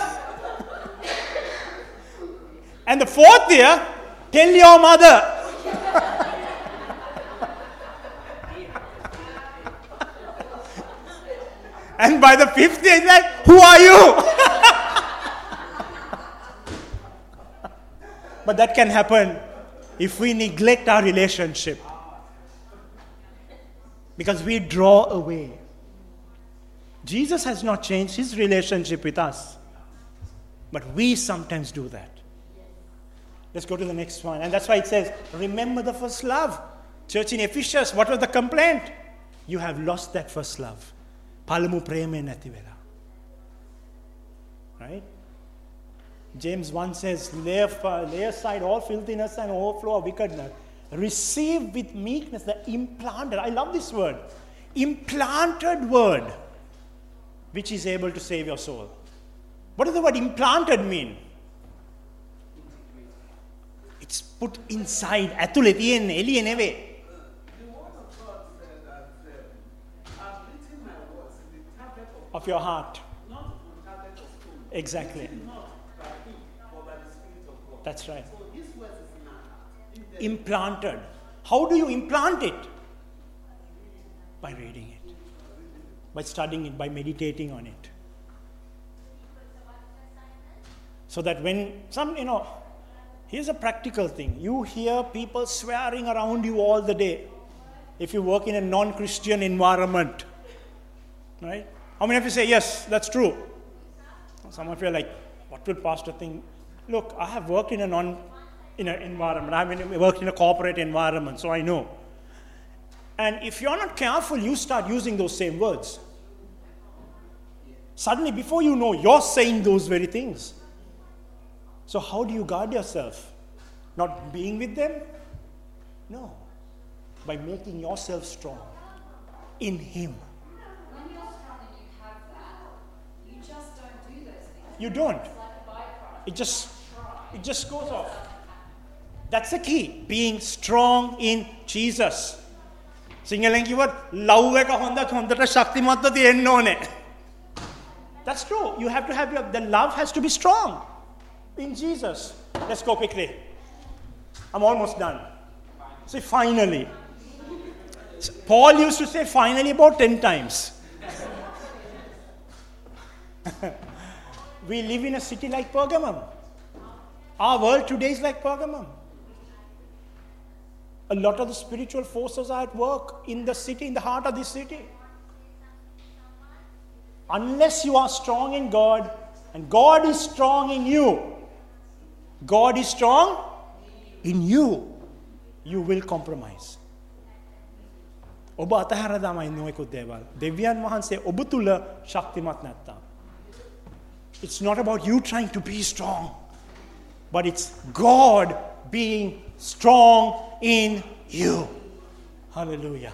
And the fourth year, tell your mother. And by the fifth year, it's like, who are you? But that can happen if we neglect our relationship. Because we draw away. Jesus has not changed his relationship with us. But we sometimes do that. Let's go to the next one. And that's why it says, remember the first love. Church in Ephesus, what was the complaint? You have lost that first love. Palamu preme nati vela. Right? James one says, lay, lay aside all filthiness and overflow of wickedness. Receive with meekness the implanted, I love this word, implanted word, which is able to save your soul. What does the word implanted mean? It's put inside. ඇතුලේ තියෙන එළිය නෙවෙයි. The word of God said that uh, I've written my words in the tablet of, Of your heart. not on tablet of stone. Exactly. Not by me, but by the Spirit of God. That's right. So his words is in our heart. In the Implanted. How do you implant it? By reading it. By studying it, by meditating on it. So that when some, you know, here's a practical thing. You hear people swearing around you all the day. If you work in a non-Christian environment, right? How many of you say, yes, that's true? Some of you are like, what will pastor think? Look, I have worked in a non in an environment. I have worked in a corporate environment, so I know. And if you're not careful, you start using those same words. Suddenly, before you know, you're saying those very things. So how do you guard yourself? Not being with them? No. By making yourself strong in Him. When you're strong and you have that, you just don't do those things. You don't. It's like a byproduct. It just, it just goes off. That's the key. Being strong in Jesus. සිංහලෙන් කිව්වත් love එක හොඳ හොඳට ශක්තිමත්ව තියෙන්න ඕනේ. That's true. You have to have your, the love has to be strong in Jesus. Let's go quickly. I'm almost done. Say finally. Paul used to say finally about ten times. We live in a city like Pergamum. Our world today is like Pergamum. A lot of the spiritual forces are at work in the city, in the heart of this city. Unless you are strong in God, and God is strong in you, God is strong in you, you will compromise. ඔබ අතහැර දාමයි නොයෙකුත් දේවල්. දෙවියන් වහන්සේ ඔබ තුල ශක්තිමත් නැත්තම්. It's not about you trying to be strong, but it's God being strong in you. Hallelujah.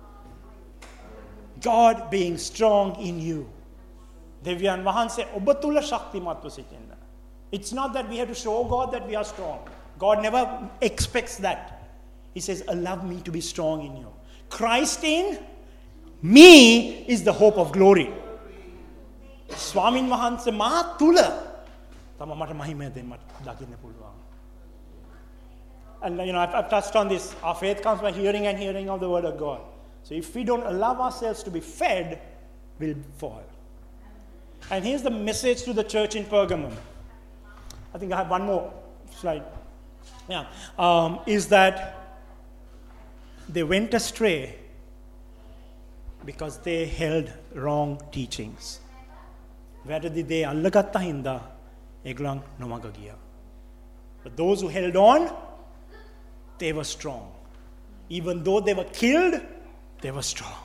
God being strong in you. දෙවියන් වහන්සේ ඔබ තුල ශක්තිමත්ව සිටින්න. It's not that we have to show God that we are strong. God never expects that. He says, allow me to be strong in you. Christ in me is the hope of glory. ස්වාමින් වහන්සේ මා තුල තම මට මහිමය දෙන්න දකින්න පුළුවන්. And you know, I've, I've touched on this. Our faith comes by hearing and hearing of the word of God. So if we don't allow ourselves to be fed, we'll fall. And here's the message to the church in Pergamum. I think I have one more slide. Yeah, um, is that they went astray because they held wrong teachings. වැරදි දේ අල්ලගත්ත හින්දා ඒගොල්ලන් නොමග ගියා. But those who held on, they were strong. Even though they were killed, they were strong.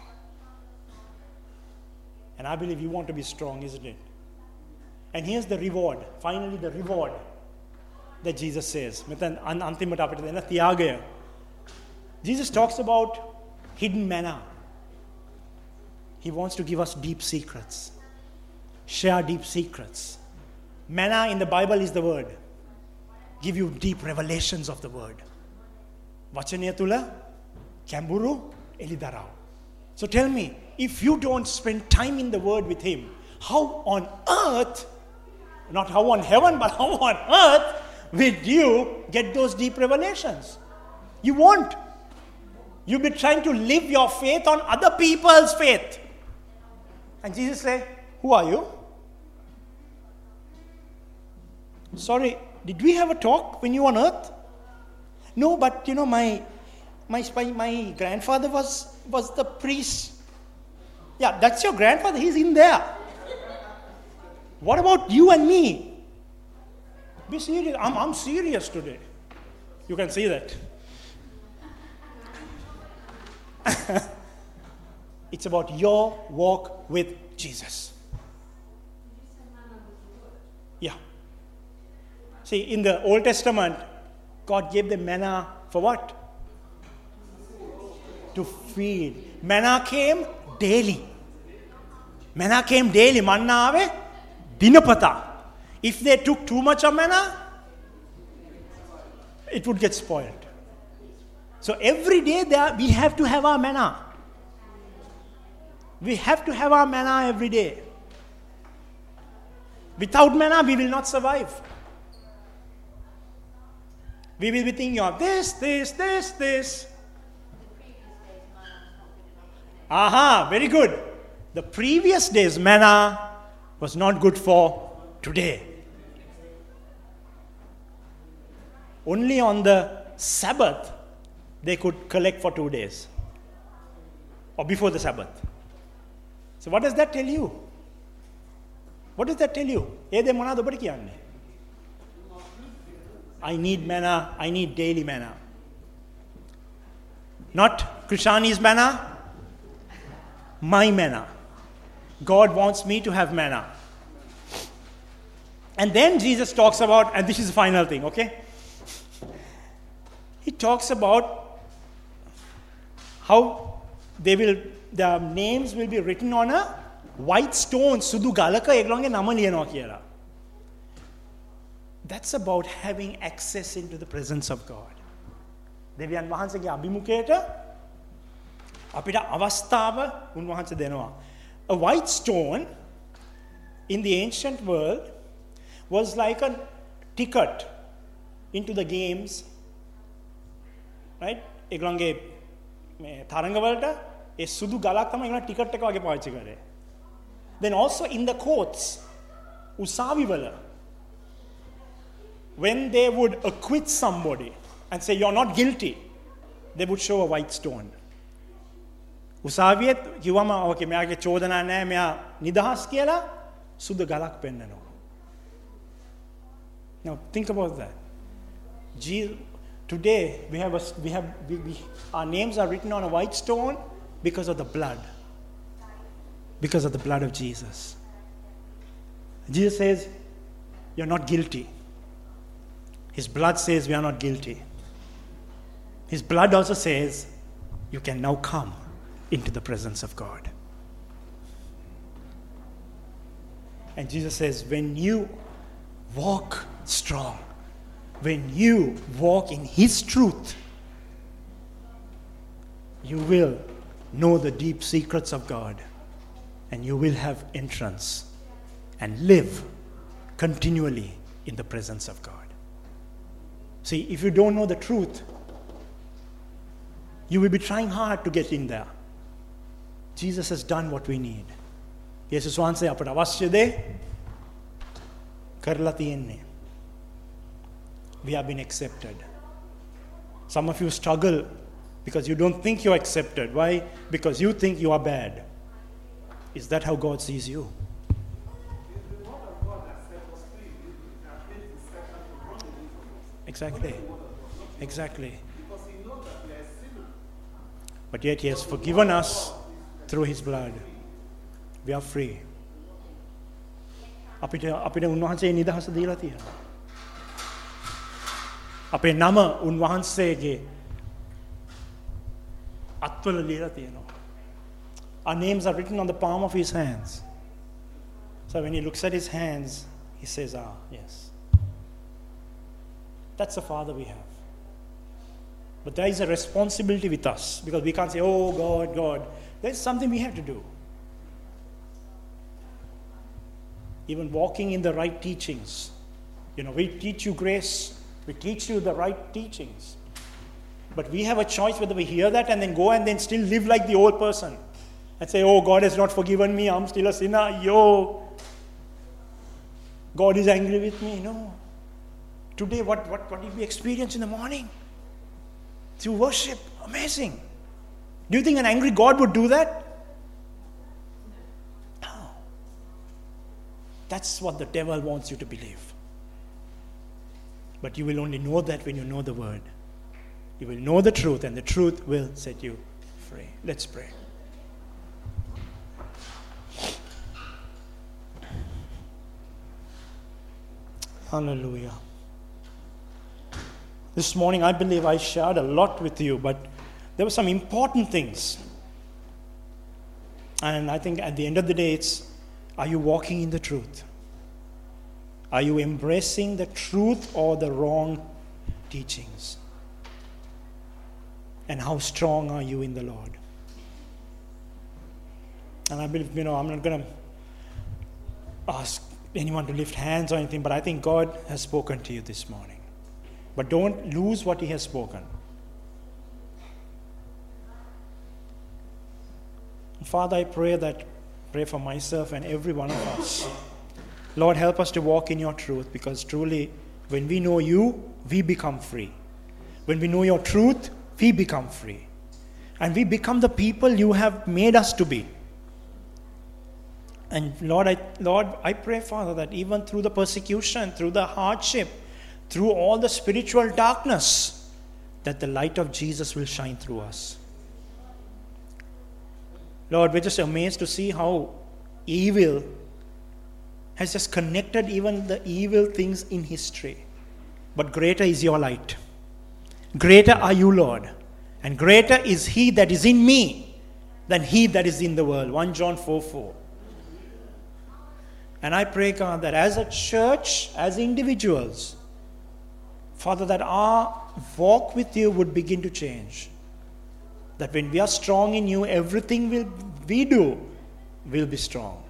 And I believe you want to be strong, isn't it? And here's the reward. Finally, the reward that Jesus says. Jesus talks about hidden manna. He wants to give us deep secrets. Share deep secrets. Manna in the Bible is the word. Give you deep revelations of the word. Vachanaya tula kamburu elidarav. So tell me, if you don't spend time in the word with him, how on earth, not how on heaven, but how on earth will you get those deep revelations? You won't. You'll be trying to live your faith on other people's faith. And Jesus said, who are you? Sorry, did we have a talk when you were on earth? No, but you know, my my my grandfather was was the priest. Yeah, that's your grandfather. He's in there. What about you and me? Be serious. I'm I'm serious today. You can see that. It's about your walk with Jesus. Yeah. See, in the Old Testament, God gave them manna for what? To feed. Manna came daily. Manna came daily. Manna ave dinapata. If they took too much of manna, it would get spoiled. So every day there, we have to have our manna. We have to have our manna every day. Without manna, we will not survive. We will be thinking of this, this, this, this. Aha, very good. The previous day's manna was not good for today. Only on the Sabbath, they could collect for two days. Or before the Sabbath. So what does that tell you? What does that tell you? I need manna. I need daily manna. Not Krishani's manna, my manna. God wants me to have manna. And then Jesus talks about, and this is the final thing, okay? He talks about how they will, their names will be written on a white stone. Sudu galaka eglonge nama liyanawa kiyala. That's about having access into the presence of God. දෙවියන් වහන්සේගේ අභිමුඛයට අපිට අවස්ථාව උන්වහන්සේ දෙනවා. A white stone in the ancient world was like a ticket into the games, right? ඒගොල්ලන්ගේ මේ තරඟ වලට ඒ සුදු ගලක් තමයි ඒගොල්ලන් ටිකට් එක වගේ පාවිච්චි කරේ. Then also in the courts, උසාවි වල, when they would acquit somebody and say you're not guilty, they would show a white stone. උසාවියේ කිව්වම ඕකේ මෙයාගේ චෝදනා නැහැ, මෙයා නිදහස් කියලා සුදු ගලක් පෙන්නනවා. Now think about that. Jesus, today we have a, we have we, we, our names are written on a white stone because of the blood. Because of the blood of Jesus. Jesus says you're not guilty. His blood says we are not guilty. His blood also says you can now come into the presence of God. And Jesus says when you walk strong, when you walk in His truth, you will know the deep secrets of God, and you will have entrance and live continually in the presence of God. See, if you don't know the truth, you will be trying hard to get in there. Jesus has done what we need. යේසුස් වහන්සේ අපට අවශ්‍ය දේ කරලා තියෙන්නේ. We have been accepted. Some of you struggle because you don't think you're accepted. Why? Because you think you are bad. Is that how God sees you? The word of God has set us free. It has made the Satan to run away from us. Exactly. Only the word of God, not the Exactly. Because He knows that we are a sinner. But yet He has forgiven us through His blood. We are free. අපිට අපිට උන්වහන්සේ නිදහස දීලා තියෙනවා. අපේ නම උන්වහන්සේගේ අත්වල ලියලා තියෙනවා. Our names are written on the palm of His hands. So when He looks at His hands, He says, ah, yes. That's the Father we have. But there is a responsibility with us because we can't say, oh, God, God. There's something we have to do. Even walking in the right teachings. You know, we teach you grace. We teach you the right teachings. But we have a choice whether we hear that and then go and then still live like the old person. And say, oh, God has not forgiven me. I'm still a sinner. Yo. God is angry with me. No. Today, what, what, what did we experience in the morning? Through worship. Amazing. Do you think an angry God would do that? No. That's what the devil wants you to believe. But you will only know that when you know the word. You will know the truth, and the truth will set you free. Let's pray. Hallelujah. This morning, I believe I shared a lot with you, but there were some important things. And I think at the end of the day, it's, are you walking in the truth? Are you embracing the truth or the wrong teachings? And how strong are you in the Lord? And I believe, you know, I'm not going to ask anyone to lift hands or anything, but I think God has spoken to you this morning. But don't lose what He has spoken. Father, I pray that, pray for myself and every one of us. Lord, help us to walk in your truth, because truly, when we know you, we become free. When we know your truth, we become free. And we become the people you have made us to be. And Lord, I, Lord, I pray, Father, that even through the persecution, through the hardship, through all the spiritual darkness, that the light of Jesus will shine through us. Lord, we're just amazed to see how evil has just connected even the evil things in history. But greater is your light. Greater are you, Lord. And greater is he that is in me than he that is in the world. First John four four. And I pray, God, that as a church, as individuals, Father, that our walk with you would begin to change. That when we are strong in you, everything will, we do will be strong.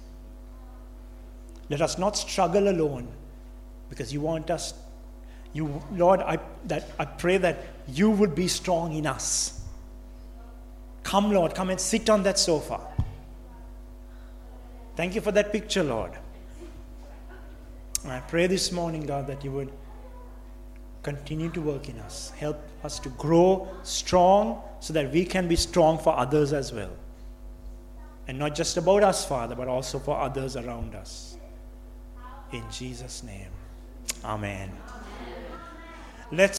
Let us not struggle alone, because you want us, you, Lord, I, that, I pray that you would be strong in us. Come, Lord, come and sit on that sofa. Thank you for that picture, Lord. And I pray this morning, God, that you would continue to work in us. Help us to grow strong so that we can be strong for others as well. And not just about us, Father, but also for others around us. In Jesus' name. Amen. Let's